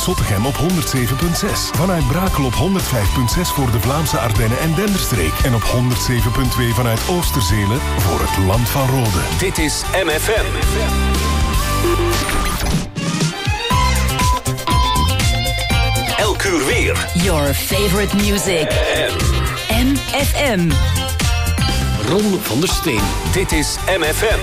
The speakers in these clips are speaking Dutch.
Zottegem op 107.6. Vanuit Brakel op 105.6 voor de Vlaamse Ardennen en Denderstreek. En op 107.2 vanuit Oosterzelen voor het Land van Rode. Dit is MFM. Elk uur weer. Your favorite music. MFM. Ron van der Steen. Dit is MFM.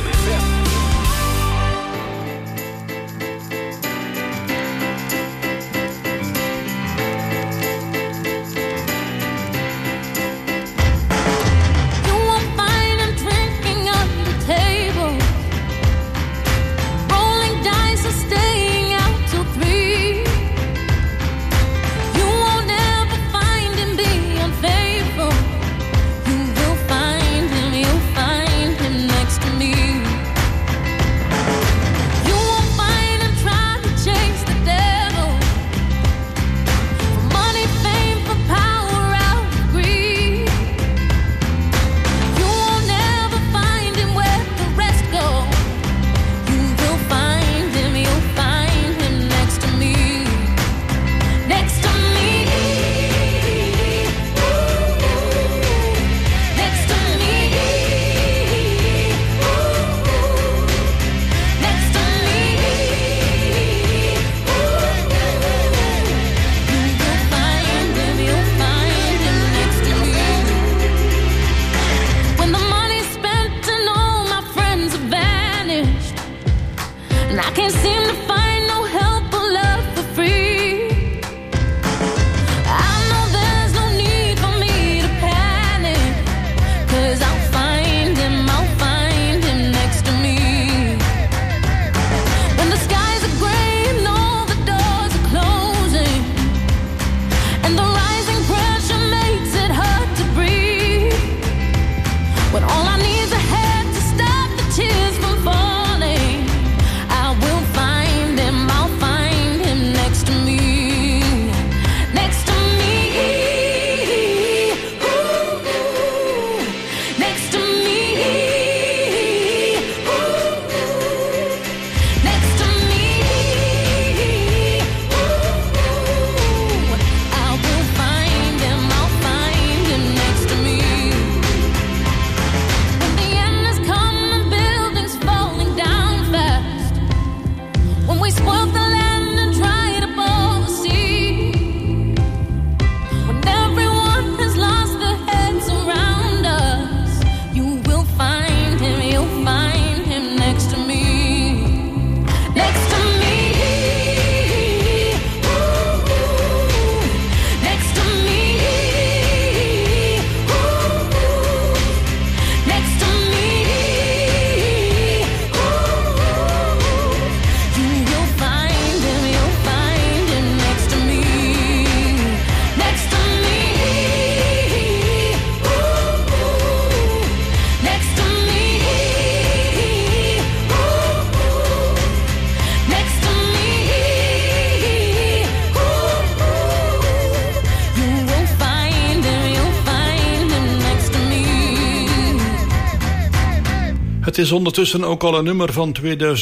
Het is ondertussen ook al een nummer van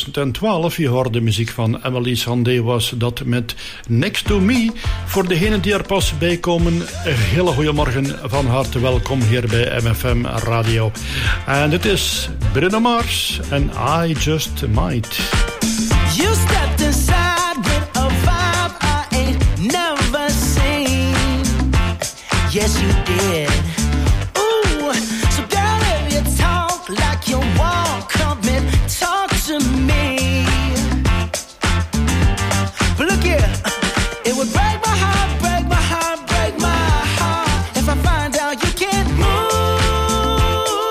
2012. Je hoorde muziek van Emily Sandé, was dat met Next to Me. Voor degenen die er pas bij komen, een hele goede morgen, van harte welkom hier bij MFM Radio. En dit is Bruno Mars en I Just Might. You stepped inside with a vibe I ain't never seen. Yes, you did. Ooh, so girl, if you talk like you walk, come and talk to me. But look here, it would break my heart, break my heart, break my heart if I find out you can't move.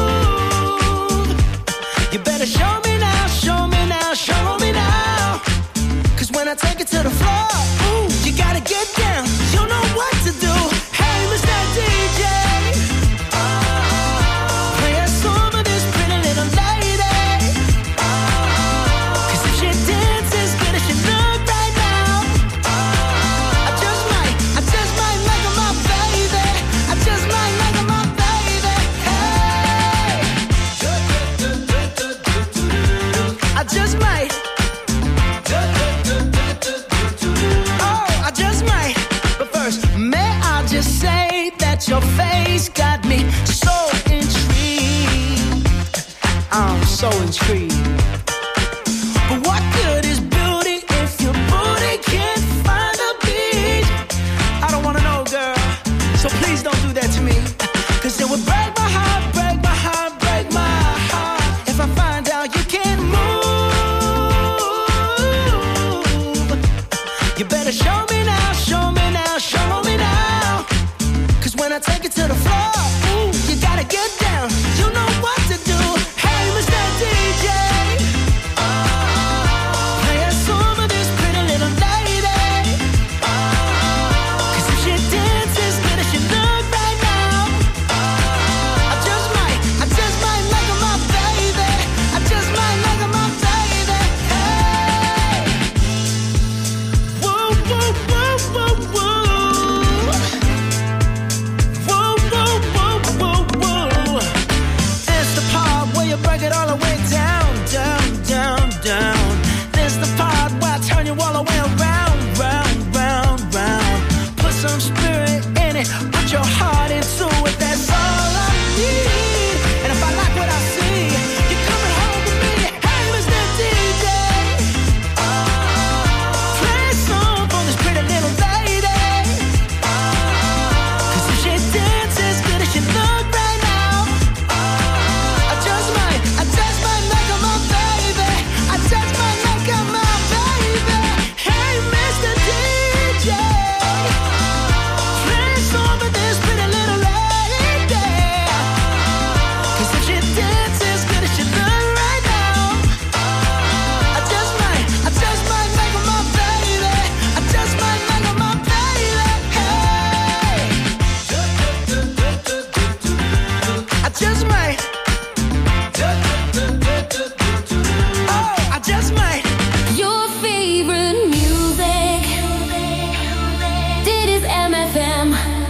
You better show me now, show me now, show me now. 'Cause when I take it to the floor, ooh, you gotta get down. You know what to do. Hey, Mr. DJ, play a song of this pretty little lady. 'Cause if she dances good as she look right now, I just might make her my baby. I just might make her my baby. Hey, I just might. Oh, your face got me so intrigued. I'm so intrigued. But what good is beauty if your booty can't find a beat? I don't wanna know, girl, so please don't do that to me. Cause it would break my heart, break my heart, break my heart if I find out you can't move. You better show me now, show me now, show me now. Cause when I take it to the floor, ooh, you gotta get down. You know what to do. Hey, Mr. DJ, play a song for this pretty little lady. Cause if she dances good as she look right now, I just might make her my baby. I just might make her my baby. Hey, whoa, whoa, whoa, whoa, whoa. Whoa, whoa, whoa, whoa, whoa. This the part where you break it all the way down, down, down, down. This the part where I turn you all the way around, round, round, round. Put some spirit in it, put your heart into it. That's all I need. And if I like what I see, you're coming home with me. Hey, Mr. DJ, play a song for this pretty little lady. Cause if she dances good as she look right now, I just might make her my baby. I just might make her my baby. Hey, Mr. DJ, play a song for this pretty little lady. Cause if she dances good as she look right now, I just might make her my baby. I just might make her my baby. Hey, I just might. Oh, I just might. Your favorite music. Dit is MFM.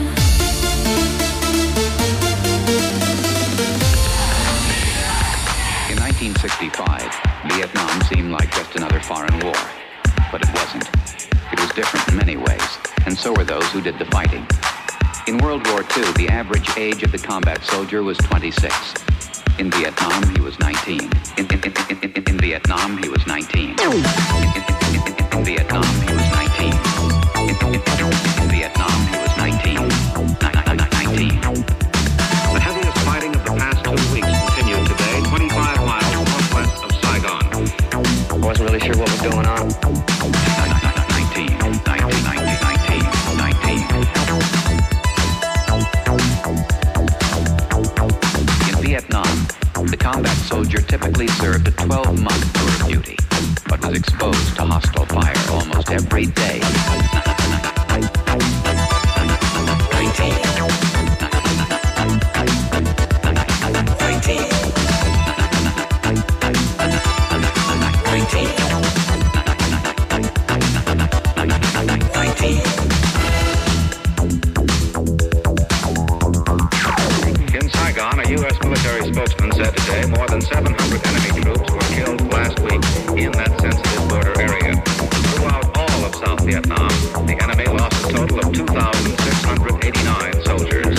In 1965, Vietnam seemed like just another foreign war. But it wasn't. It was different in many ways, and so were those who did the fighting. In World War II, the average age of the combat soldier was 26. In Vietnam, he was 19. In Vietnam, he was 19. In Vietnam, he was 19. In Vietnam, he was 19. 19. The heaviest fighting of the past 2 weeks continued today, 25 miles northwest of Saigon. I wasn't really sure what was going on. 19. In Vietnam, the combat soldier typically served a 12-month tour of duty, but was exposed to hostile fire almost every day. 19. In Saigon, a U.S. military spokesman said today more than 700 enemy troops were killed last week in that sensitive border area. Throughout all of South Vietnam, the enemy lost a total of 2,689 soldiers.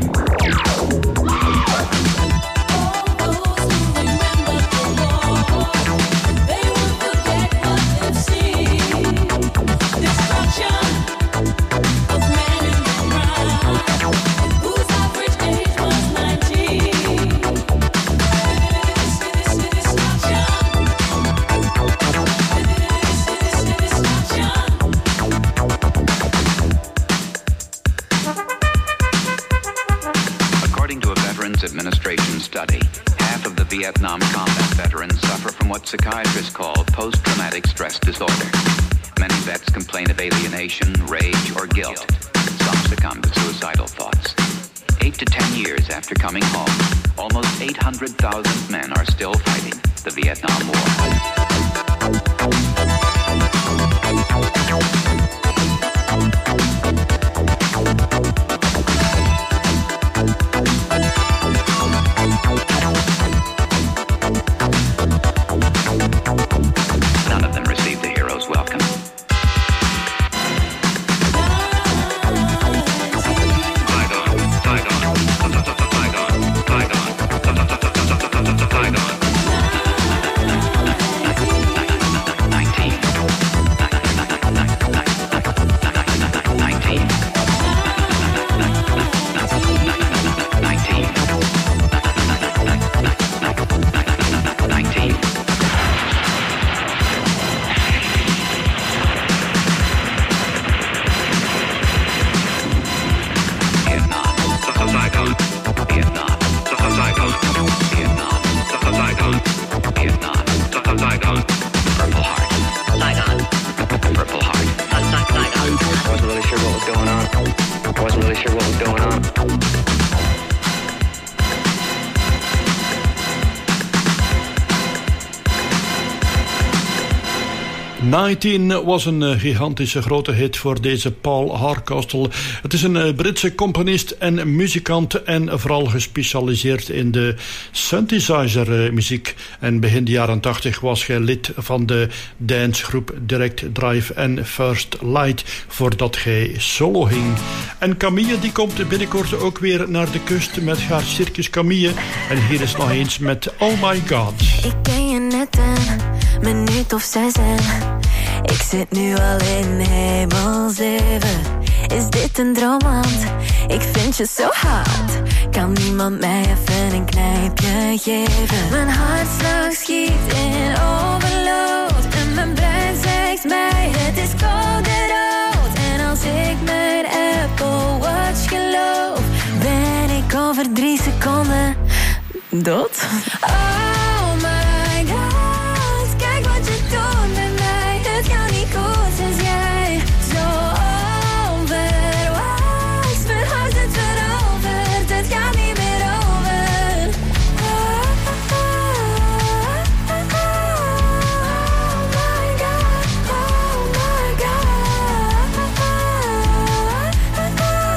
Administration study, half of the Vietnam combat veterans suffer from what psychiatrists call post-traumatic stress disorder. Many vets complain of alienation, rage, or guilt. Some succumb to suicidal thoughts. 8 to 10 years after coming home, almost 800,000 men are still fighting the Vietnam War. None of them received the hero's welcome. Saigon. 19 was een gigantische grote hit voor deze Paul Hardcastle. Het is een Britse componist en muzikant en vooral gespecialiseerd in de synthesizer muziek. En begin de jaren 80 was hij lid van de dancegroep Direct Drive en First Light voordat hij solo ging. En Camille die komt binnenkort ook weer naar de kust met haar Circus Camille. En hier is nog eens met Oh My God. Ik ken je net een minuut of 6 en ik zit nu al in hemel 7. Is dit een droom, want ik vind je zo hard. Kan niemand mij even een knijpje geven? Mijn hartslag schiet in overload en mijn brein zegt mij het is koude rood. En als ik mijn Apple Watch geloof, ben ik over 3 seconden dood. Oh my God, kijk wat je doet met mij. Het gaat niet goed sinds jij zo onverwachts mijn hart het veroverd. Het gaat niet meer over. Oh my God, oh my God, oh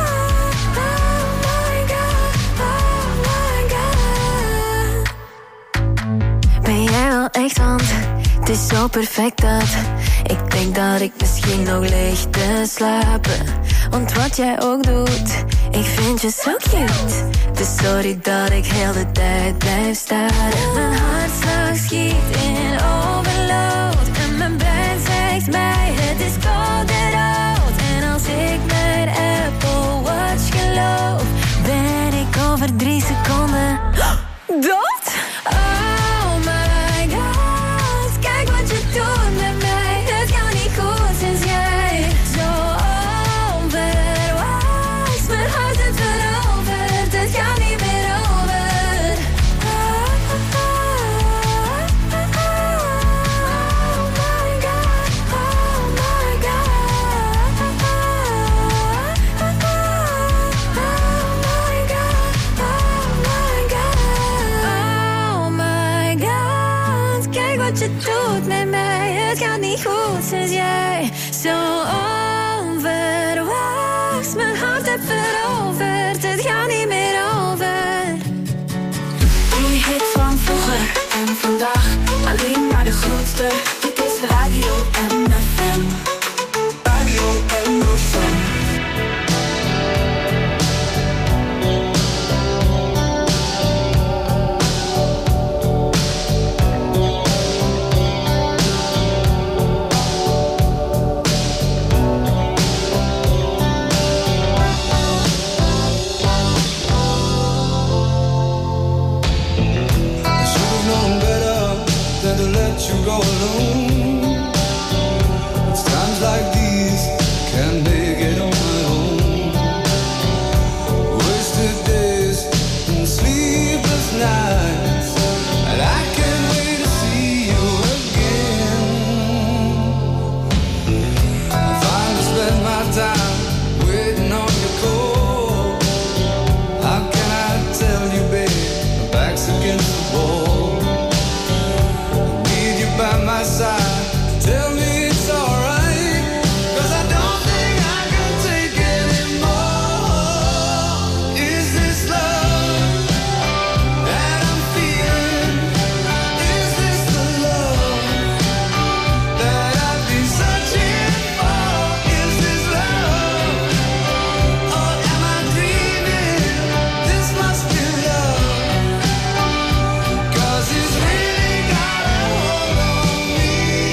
my God, oh my God. Ben jij wel echt, want het is zo perfect dat ik denk dat ik misschien nog lig te slapen. Want wat jij ook doet, ik vind je zo cute. Dus sorry dat ik heel de tijd blijf staren. Mijn hartslag schiet in overload en mijn brein zegt mij het is koude rood. En als ik mijn Apple Watch geloof, ben ik over 3 seconden dood. Oh my God, kijk wat je doet met mij. Het gaat niet goed sinds jij zo onverwachts mijn hart het veroverd. Het gaat niet meer over. Oh my God, oh my God, oh my God, oh my God, kijk wat je doet met mij. Het gaat niet goed sinds jij zo onverwachts mijn hart hebt veroverd. Het gaat niet meer over. Die hit van vroeger en vandaag, alleen maar de grootste. Dit is Radio MFM. Radio MFM. You go alone. It's times like these can't make it on my own. Wasted days and sleepless nights, and I can't wait to see you again. I finally spend my time waiting on your call. How can I tell you, babe, my back's against the wall. By my side, tell me it's alright, 'cause I don't think I can take anymore. Is this love that I'm feeling? Is this the love that I've been searching for? Is this love, or am I dreaming? This must be love, 'cause it's really got a hold on me.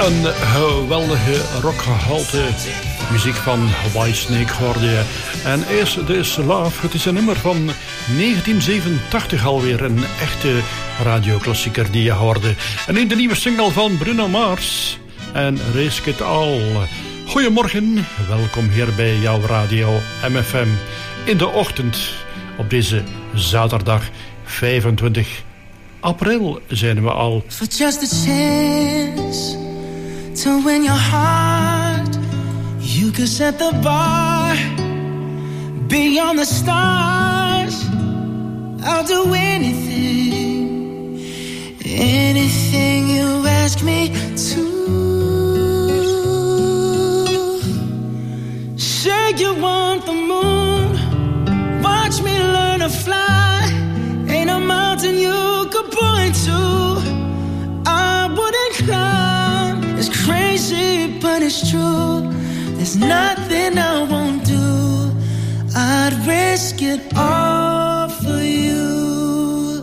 Een geweldige rockgehalte muziek van Whitesnake hoorde je. En eerst This Love. Het is een nummer van 1987 alweer. Een echte radioklassieker die je hoorde. En nu de nieuwe single van Bruno Mars en Risk It All. Goedemorgen, welkom hier bij jouw radio MFM in de ochtend op deze zaterdag 25 april zijn we al. For just a chance to win your heart, you could set the bar beyond the stars. I'll do anything, anything you ask me to. Say you want the moon, watch me learn to fly. Ain't a mountain you could point to I wouldn't climb. It's crazy, but it's true. There's nothing I won't do. I'd risk it all for you.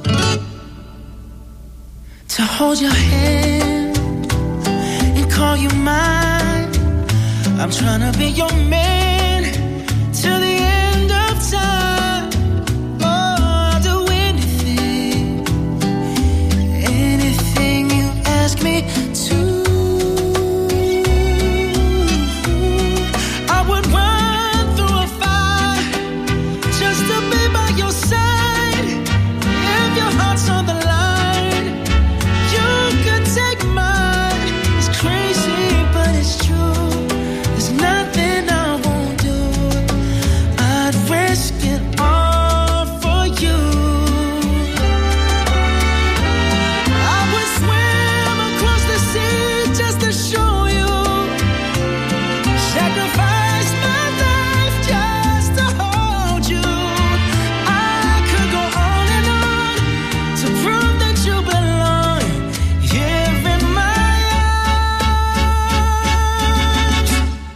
To hold your hand and call you mine. I'm trying to be your man till the end of time. Oh, I'll do anything, anything you ask me to. I would run through a fire just to be by your side. If your heart's on the line, you could take mine. It's crazy, but it's true. There's nothing I won't do. I'd risk it all for you. I would swim across the sea just to show you. Sacrifice my life just to hold you. I could go on and on to prove that you belong here in my arms.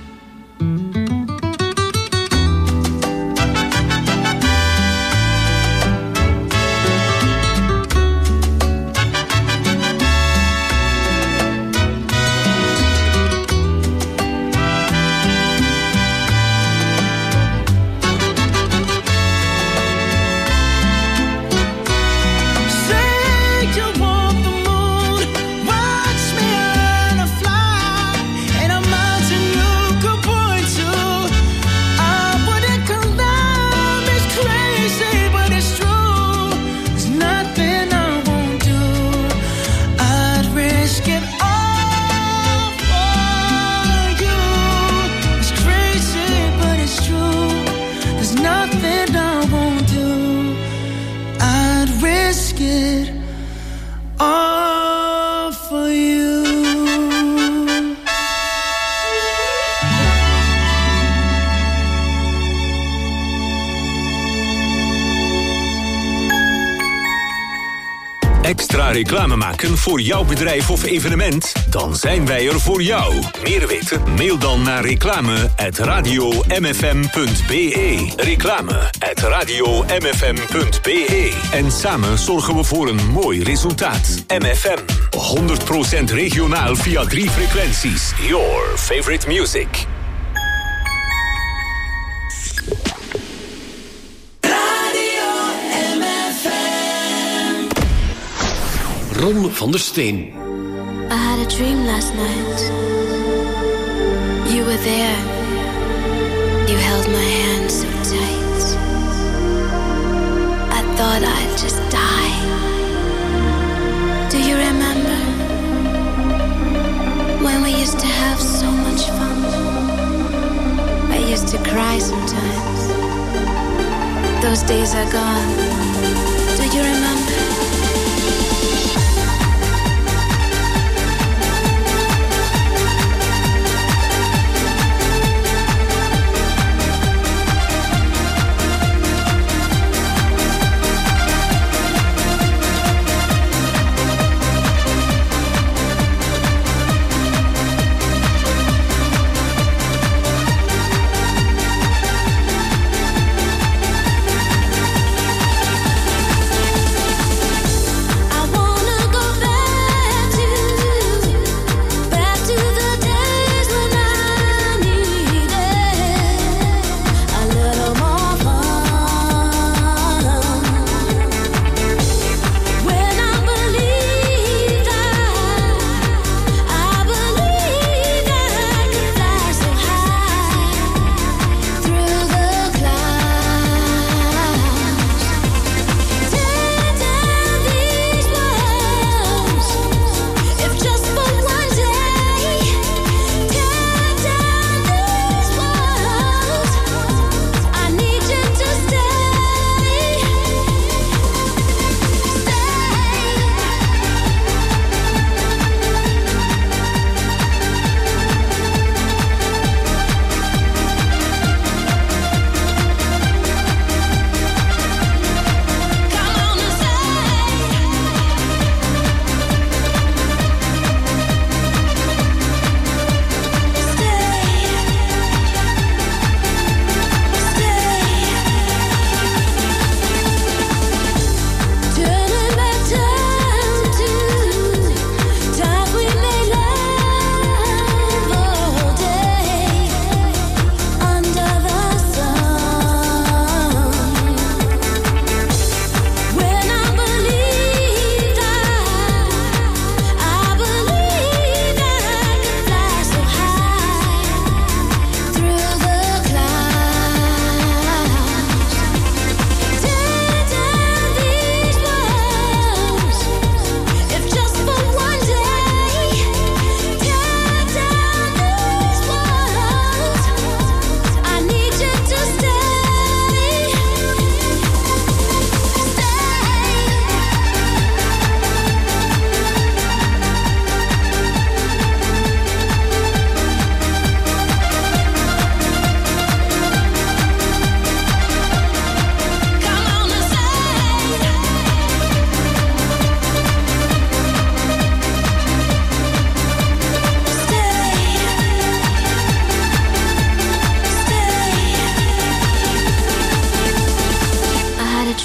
Say you want the moon, watch me learn to fly. Ain't a mountain you could point to I wouldn't climb. It's crazy, but it's true. There's nothing I won't do. I'd risk it all for you. It's crazy, but it's true. There's nothing I won't do. I'd risk it all for you. Extra reclame maken voor jouw bedrijf of evenement? Dan zijn wij er voor jou. Meer weten? Mail dan naar reclame@radiomfm.be. Reclame@radiomfm.be. En samen zorgen we voor een mooi resultaat. MFM. 100% regionaal via 3 frequenties. Your favorite music. Ron van der Steen. I had a dream last night. You were there. You held my hand so tight. I thought I'd just die. Do you remember when we used to have so much fun? I used to cry sometimes. Those days are gone. Do you remember?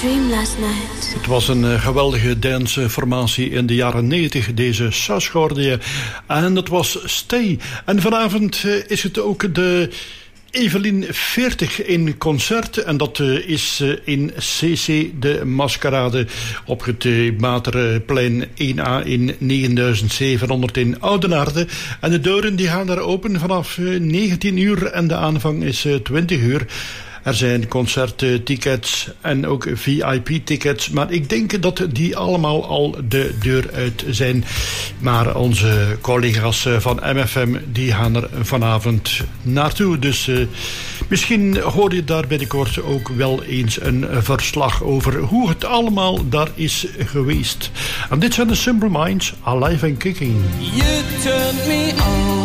dream last night. Het was een geweldige danceformatie in de jaren 90, deze Sush hoorde je. En dat was Stay. En vanavond is het ook de Evelien 40 in concert. En dat is in CC de Maskerade op het Materplein 1A in 9700 in Oudenaarde. En de deuren die gaan daar open vanaf 19 uur en de aanvang is 20 uur. Er zijn concerttickets en ook VIP-tickets. Maar ik denk dat die allemaal al de deur uit zijn. Maar onze collega's van MFM die gaan er vanavond naartoe. Dus misschien hoor je daar binnenkort ook wel eens een verslag over hoe het allemaal daar is geweest. En dit zijn de Simple Minds, Alive and Kicking. You turned me on.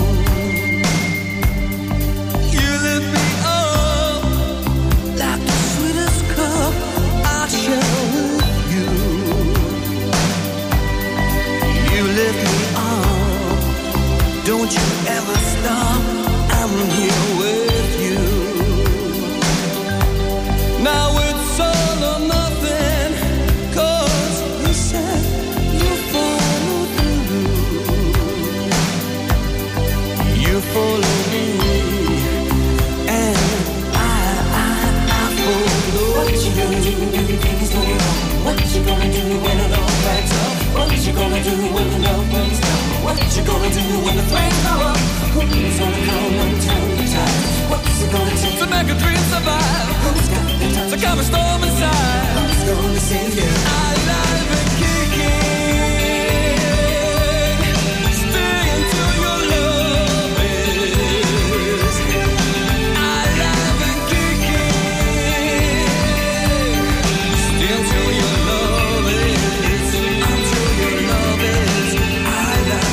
Don't you ever stop, I'm here with you. Now it's all or nothing, 'cause you said you follow through. You follow me, and I follow. What you gonna do when you think it's going on? What you gonna do when it all backs up? What you gonna do when the love runs down? What you gonna do when the flames go up? Who's gonna come and turn the tide? What's it gonna take to make a dream survive? Who's got the time to calm a storm inside? Who's gonna save you? Alive and kicking. Stay until your love is alive and kicking. Stay until your love is, until your love is alive.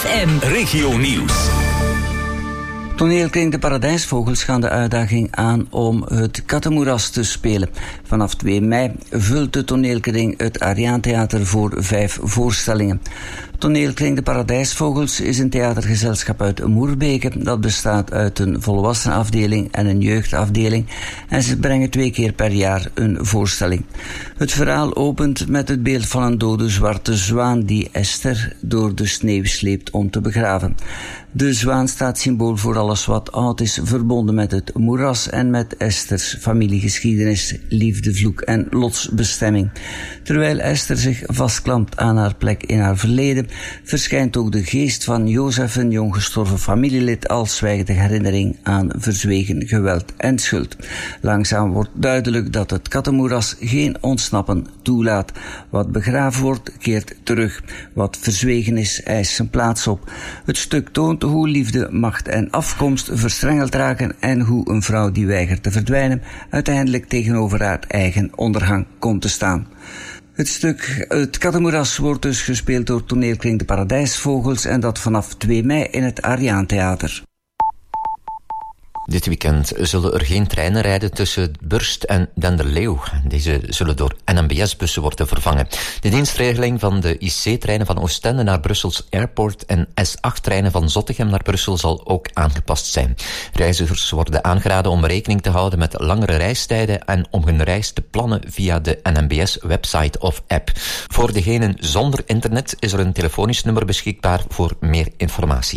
FM. Regio Nieuws. Toneelkring De Paradijsvogels gaan de uitdaging aan om het Kattenmoeras te spelen. Vanaf 2 mei vult de toneelkring het Ariaantheater voor 5 voorstellingen. Toneelkring De Paradijsvogels is een theatergezelschap uit Moerbeke. Dat bestaat uit een volwassenenafdeling en een jeugdafdeling. En ze brengen 2 keer per jaar een voorstelling. Het verhaal opent met het beeld van een dode zwarte zwaan die Esther door de sneeuw sleept om te begraven. De zwaan staat symbool voor alles wat oud is, verbonden met het moeras en met Esther's familiegeschiedenis, liefde, vloek en lotsbestemming. Terwijl Esther zich vastklampt aan haar plek in haar verleden, verschijnt ook de geest van Jozef, een jong gestorven familielid, als zwijgende herinnering aan verzwegen geweld en schuld. Langzaam wordt duidelijk dat het kattenmoeras geen ontsnappen toelaat. Wat begraven wordt, keert terug. Wat verzwegen is, eist zijn plaats op. Het stuk toont hoe liefde, macht en afkomst verstrengeld raken en hoe een vrouw die weigert te verdwijnen uiteindelijk tegenover haar eigen ondergang komt te staan. Het stuk Het Kattenmoeras wordt dus gespeeld door toneelkring De Paradijsvogels en dat vanaf 2 mei in het Ariaantheater. Dit weekend zullen er geen treinen rijden tussen Burst en Denderleeuw. Deze zullen door NMBS-bussen worden vervangen. De dienstregeling van de IC-treinen van Oostende naar Brussels Airport en S8-treinen van Zottegem naar Brussel zal ook aangepast zijn. Reizigers worden aangeraden om rekening te houden met langere reistijden en om hun reis te plannen via de NMBS-website of app. Voor degenen zonder internet is er een telefonisch nummer beschikbaar voor meer informatie.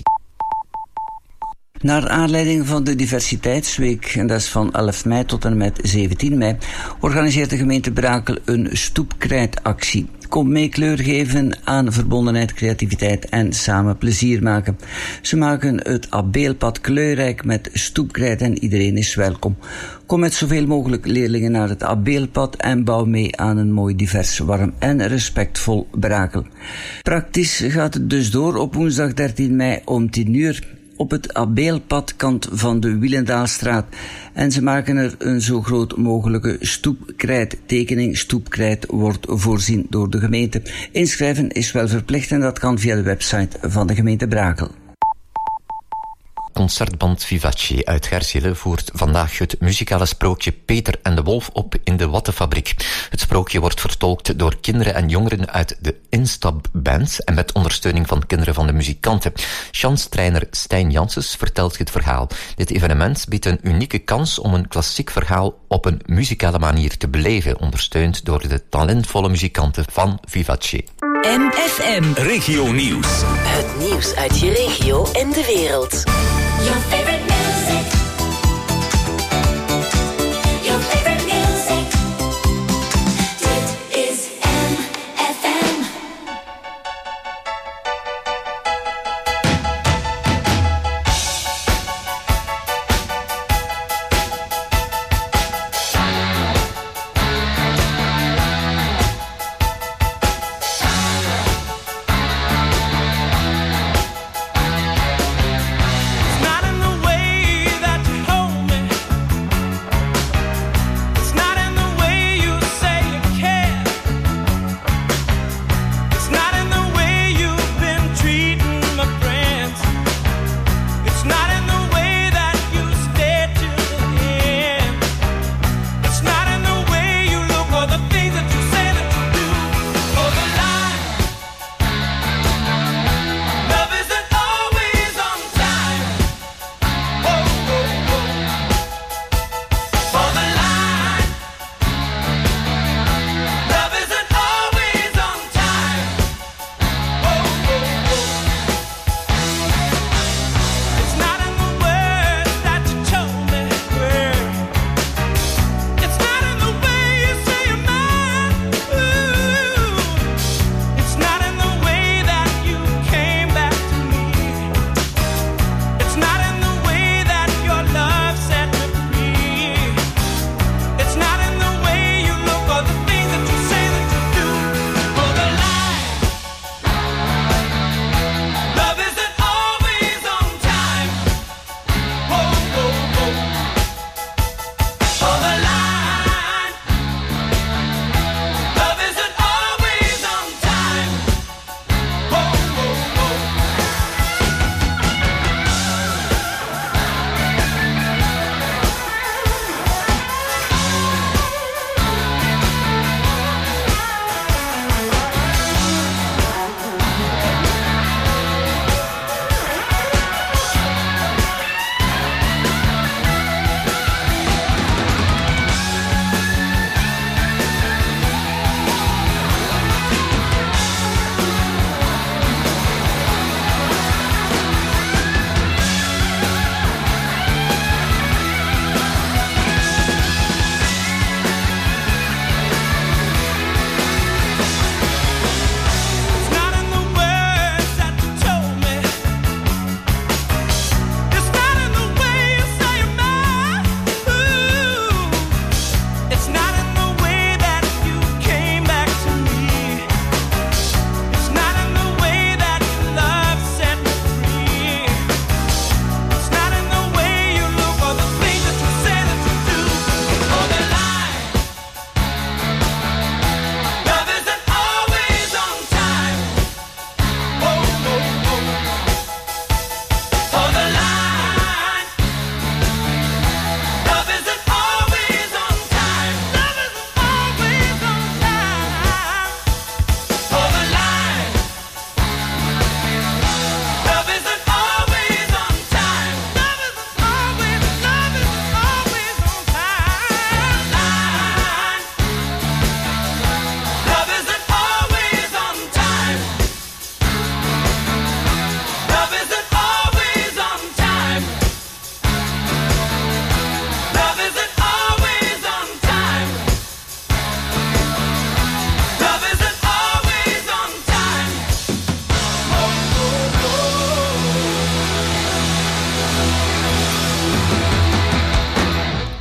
Naar aanleiding van de Diversiteitsweek, en dat is van 11 mei tot en met 17 mei, organiseert de gemeente Brakel een stoepkrijtactie. Kom mee kleur geven aan verbondenheid, creativiteit en samen plezier maken. Ze maken het Abeelpad kleurrijk met stoepkrijt en iedereen is welkom. Kom met zoveel mogelijk leerlingen naar het Abeelpad en bouw mee aan een mooi, divers, warm en respectvol Brakel. Praktisch gaat het dus door op woensdag 13 mei om 10 uur. Op het Abeelpadkant van de Wielendaalstraat. En ze maken er een zo groot mogelijke stoepkrijttekening. Stoepkrijt wordt voorzien door de gemeente. Inschrijven is wel verplicht en dat kan via de website van de gemeente Brakel. Concertband Vivace uit Gersele voert vandaag het muzikale sprookje Peter en de Wolf op in de Wattenfabriek. Het sprookje wordt vertolkt door kinderen en jongeren uit de Instab-band en met ondersteuning van kinderen van de muzikanten. Chanstrainer Stijn Janssens vertelt het verhaal. Dit evenement biedt een unieke kans om een klassiek verhaal op een muzikale manier te beleven, ondersteund door de talentvolle muzikanten van Vivace. MFM. Regio Nieuws. Het nieuws uit je regio en de wereld. Your favorite music. Your favorite music. Dit is MFM. Not in the way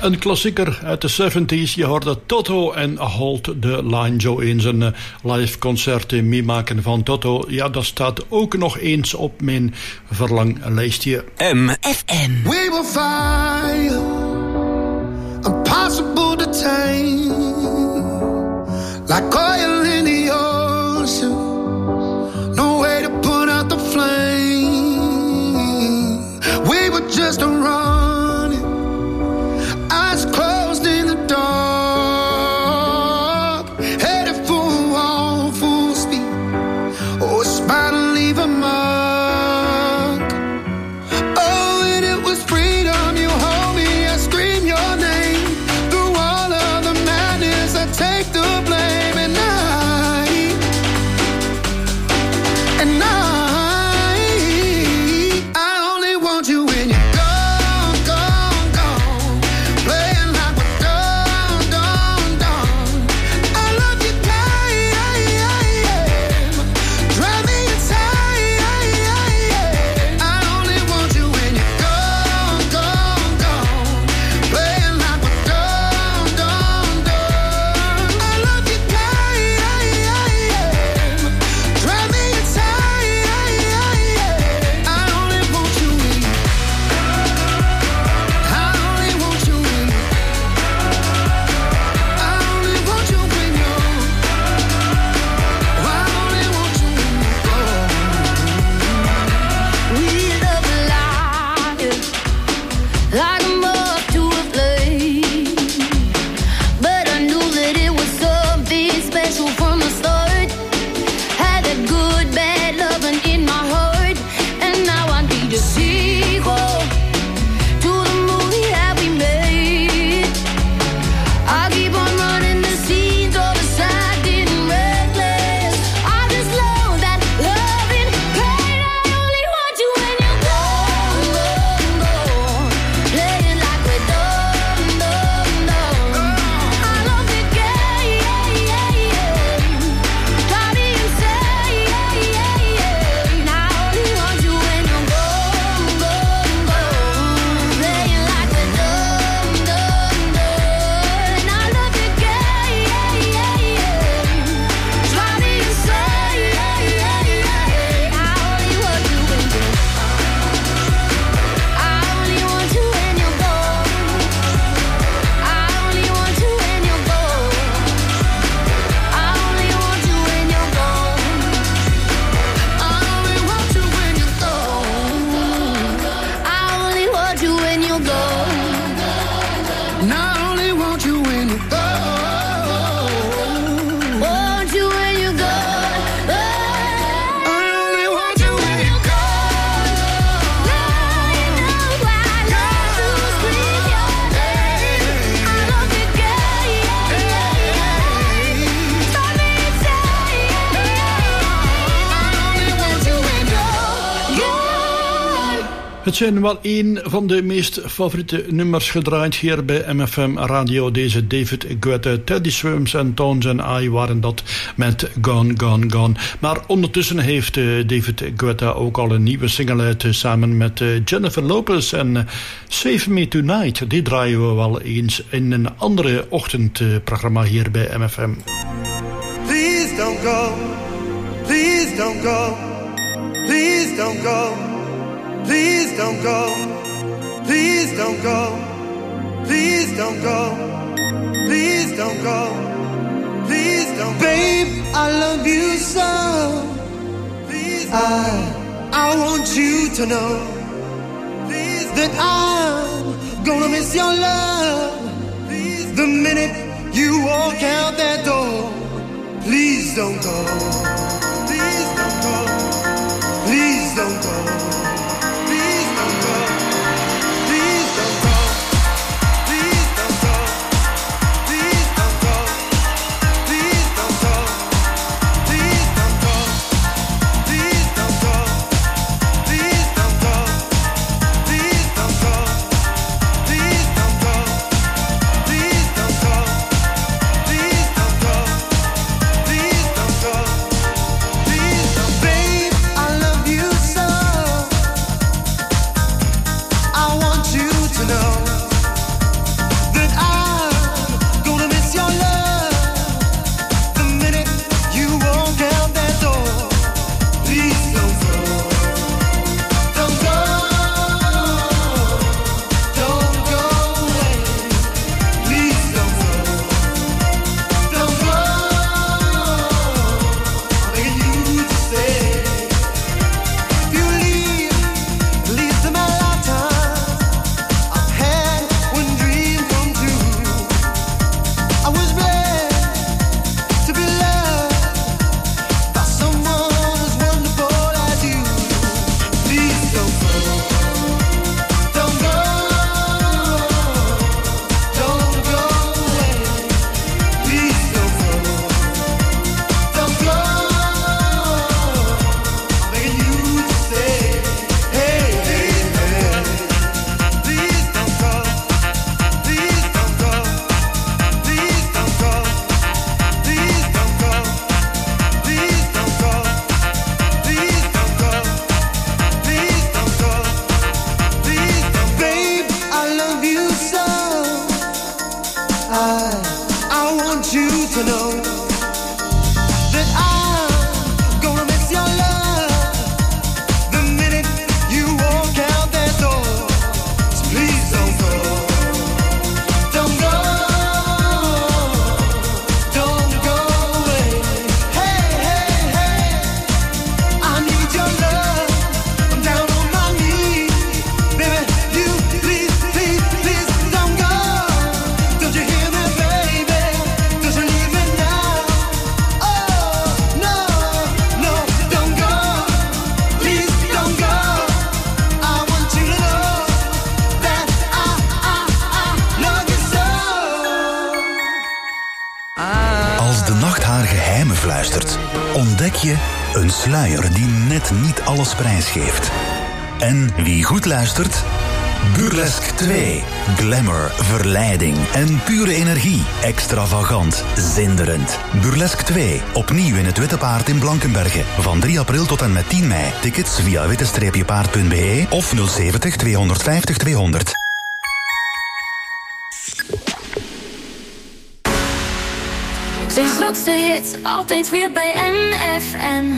Een klassieker uit de 70s. Je hoorde Toto en Hold the Line. Zo eens een live concert meemaken van Toto. Ja, dat staat ook nog eens op mijn verlanglijstje. MFM. We will fire, impossible to tame, like oil in the ocean, no way to put out the flame. We were just running, eyes closed in the dark, headed for a wall, full speed. Oh, it's bound to leave a mark. Oh, and it was freedom. You hold me, I scream your name. Through all of the madness, I take the blame. And I only want you when you're gone, gone, gone. Playing like we're done, done, done. I love you, drive me insane. I only want you when you're gone, gone, gone. Playing like we're done, done, done. I love you, drive me insane. I only want you when you. I only want you when you. I only want you when you. I only want you when you go. We love life like a moth to a flame, but I knew that it was something special from the start. Had that good, bad loving in my heart, and now I need a sequel to the movie that we made. I keep on running the scenes all beside getting reckless. I just love that loving pain. I only want you when you're gone, gone, gone. Playing like we're done, done, done. I love the game, drive me insane. I only want you when you're gone, gone, gone. Playing like we're done, done, done. I love the game, drive me insane. I only want you when you're. I only want you when you're gone. I only want you when you're gone. I only want you when you're gone. I only want you when you're gone. I only want you when you're gone. And I only want you when you're gone. Want you when you're gone. I only want you when you're gone. Now you know I love to scream your name. I love the game. Drive me insane. I only want you when you're Gone. Het zijn wel een van de meest favoriete nummers gedraaid hier bij MFM Radio. Deze David Guetta, Teddy Swims en Tones and I waren dat met Gone, Gone, Gone. Maar ondertussen heeft David Guetta ook al een nieuwe single uit samen met Jennifer Lopez en Save Me Tonight. Die draaien we wel eens in een andere ochtendprogramma hier bij MFM. Please don't go. Please don't go. Please don't go. Please don't go. Please don't go. Please don't go. Please don't go. Please don't go. Babe, I love you so. Please I want you to know that I'm gonna miss your love the minute you walk out that door. Please don't go. Please don't go. Please don't go. Please don't go. Please don't go. Please don't go. Please don't go. Please don't go. Please don't go. Please don't go. Please don't go. Please don't go. Please don't go. Please don't go. Please don't go. Please don't go. luistert, ontdek je een sluier die net niet alles prijsgeeft. En wie goed luistert, Burlesque 2. Glamour, verleiding en pure energie. Extravagant, zinderend. Burlesque 2. Opnieuw in het Witte Paard in Blankenberge. Van 3 april tot en met 10 mei. Tickets via witte-paard.be of 070 250 200. Zijn grootste hits altijd weer bij NFM.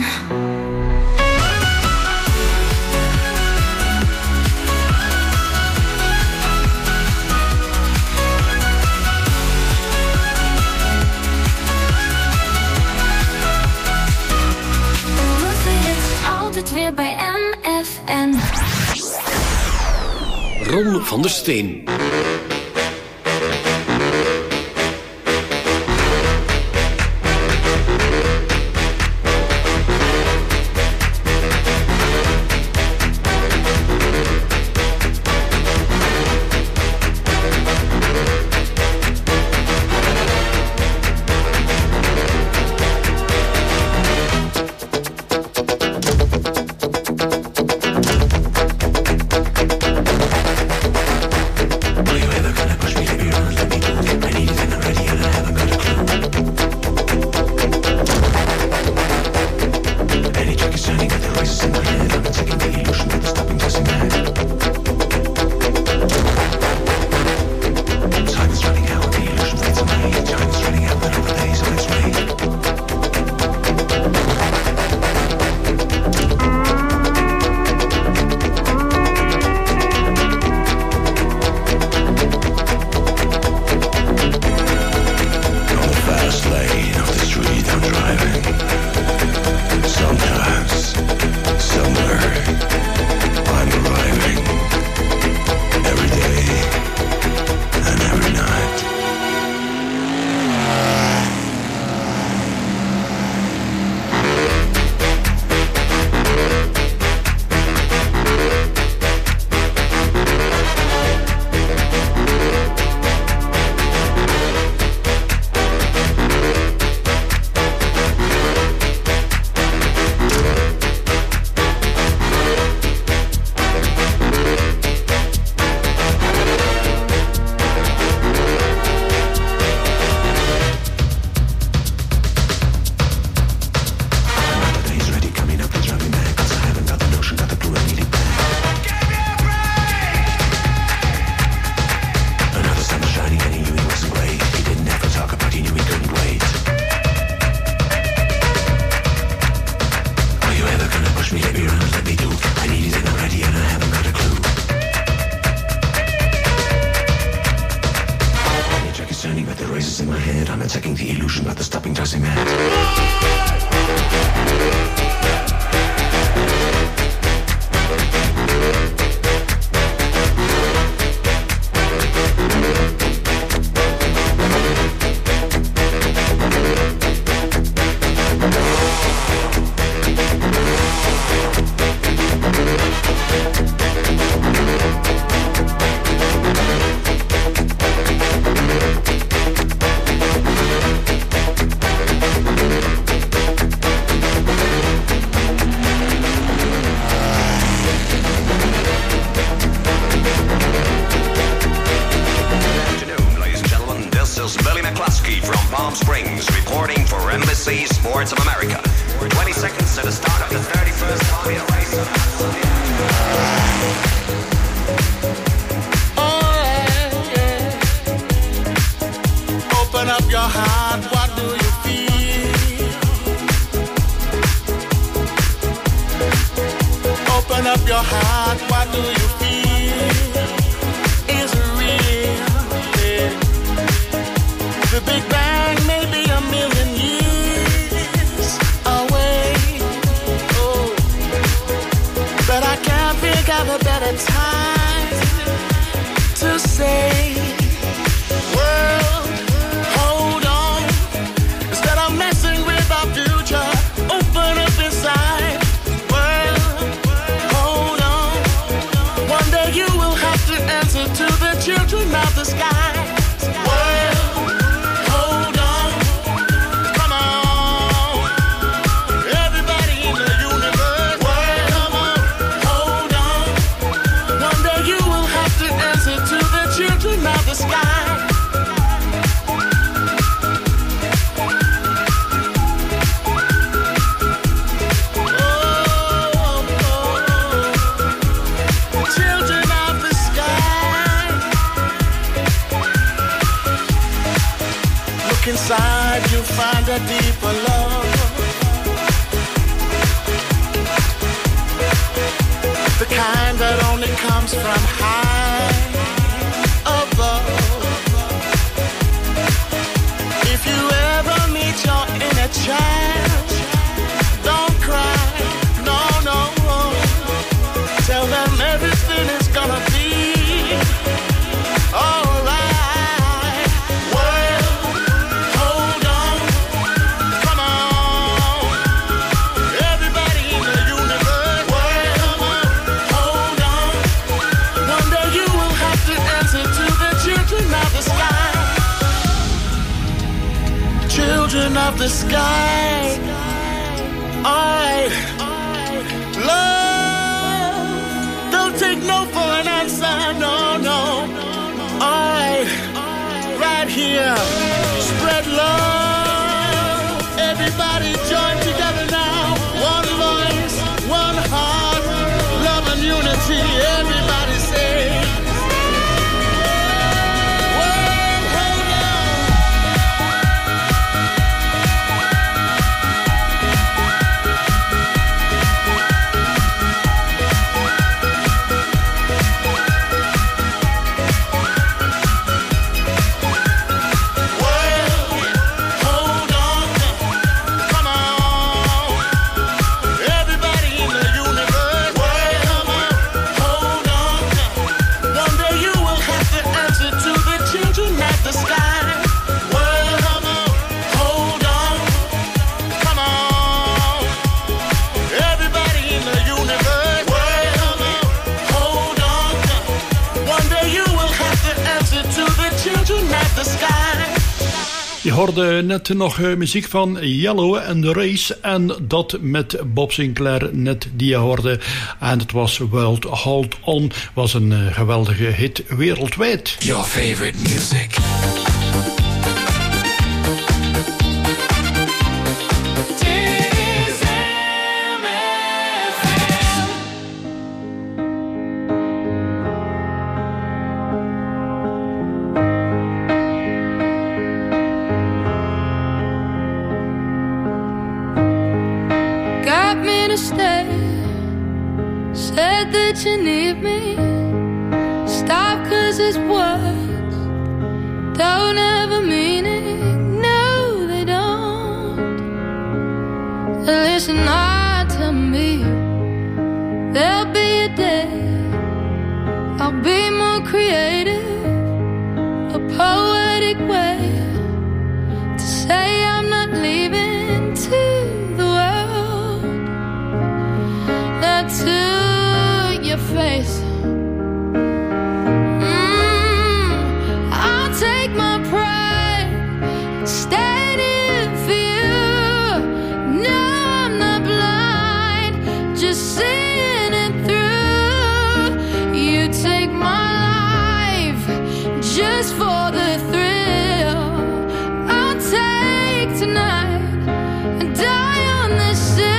Altijd weer bij NFM. Ron van der Steen. Hold on, come on. find a deeper love. The kind that only comes from high above. If you ever meet your inner child, don't cry, no, no. Tell them everything is gonna be alright. Well, hold on, come on. Everybody in the universe, well, hold on. One day you will have to answer to the children of the sky. Children of the sky. Alright. Love. Don't take no for an answer. No, no. Alright. Right here. Spread love. Everybody join together now. One voice, one heart. Love and unity. Everybody say. Je hoorde net nog muziek van Yellow and the Race en dat met Bob Sinclair net die je hoorde. En het was World Hold On, was een geweldige hit wereldwijd. Your favorite music. Said that you need me. Stop 'cause his words don't have a meaning. No, they don't. Listen hard to me. There'll be a day I'll be more creative, a poetic way to say I'm not leaving to the world, not to your face. I'll take my pride, stand in for you. No, I'm not blind, just seeing it through. You take my life just for the thrill. I'll take tonight and die on this hill.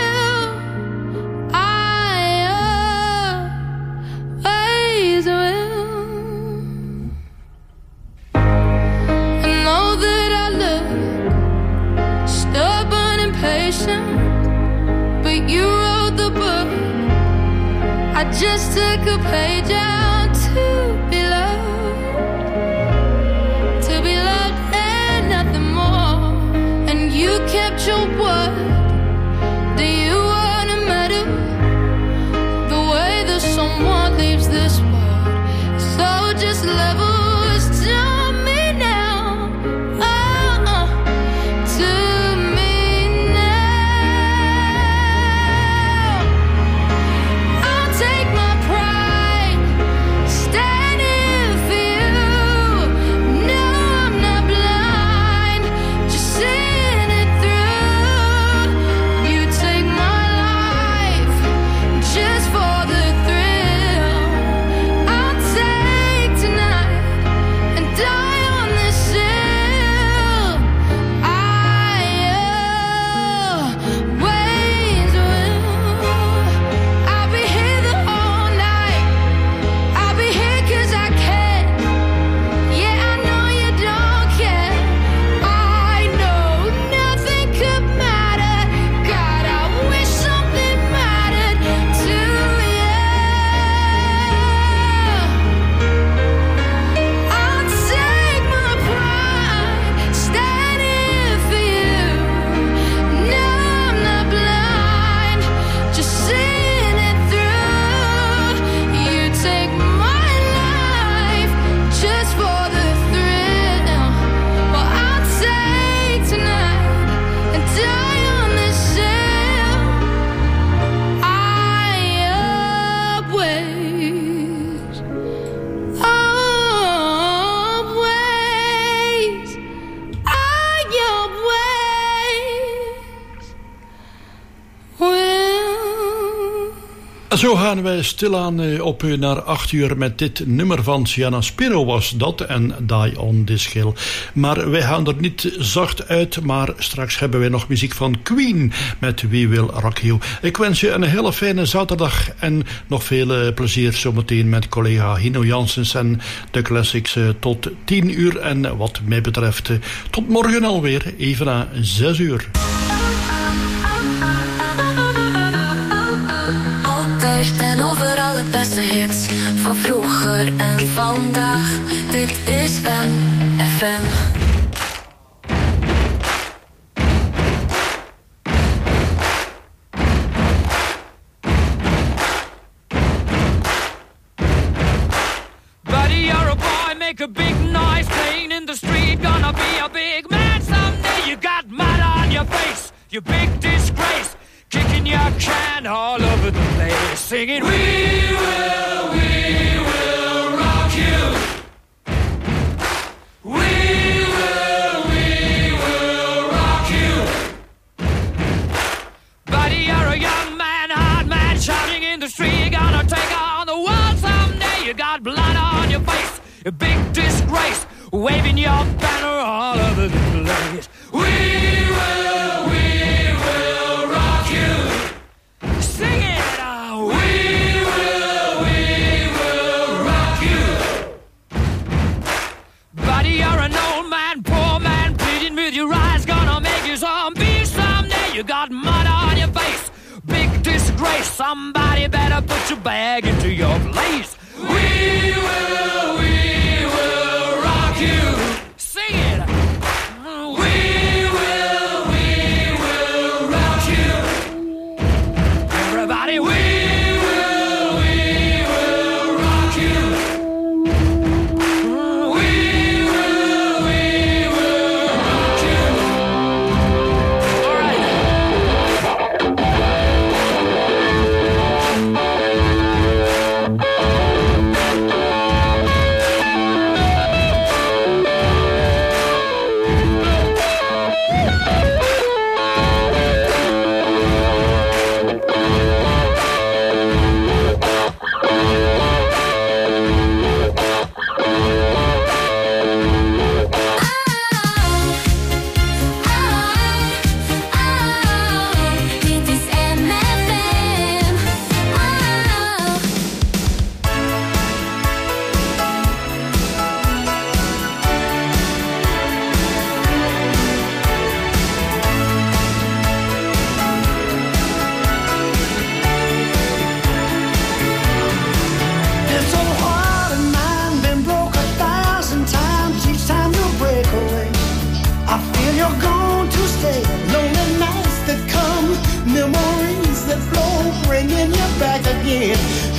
But you wrote the book. I just took a page out to be loved and nothing more. And you kept your word. Do you wanna medal the way that someone leaves this world? So just level to me now. To me now. I'll take my pride, stand in zo gaan wij stilaan op naar 8 uur met dit nummer van Sienna Spiro was dat en Die on This Hill. Maar wij gaan er niet zacht uit, maar straks hebben wij nog muziek van Queen met We Will Rock You. Ik wens je een hele fijne zaterdag en nog veel plezier zometeen met collega Hino Janssens en de classics tot 10 uur. En wat mij betreft tot morgen alweer, even na 6 uur. Altijd en overal het beste hits van vroeger en vandaag. Dit is MFM. Buddy, you're a boy, make a big noise playing in the street. Gonna be a big man someday. You got mud on your face, you big disgrace. Kicking your can all over the place, singing, we will rock you. We will rock you. Buddy, you're a young man, hard man, shouting in the street. You're gonna take on the world someday. You got blood on your face, a big disgrace, waving your banner all over the place. We will rock you. Sing it! We will rock you. Buddy, you're an old man, poor man, pleading with your eyes, gonna make you zombie someday. You got mud on your face, big disgrace. Somebody better put your bag into your place. We will rock you. Sing it! We will rock you. Everybody, we will rock you. We will rock you. All right. Dit is MFM. This old heart of mine been broke 1,000 times. Each time you break away, I feel you're gone to stay. Lonely nights that come, memories that flow, bringing you back again.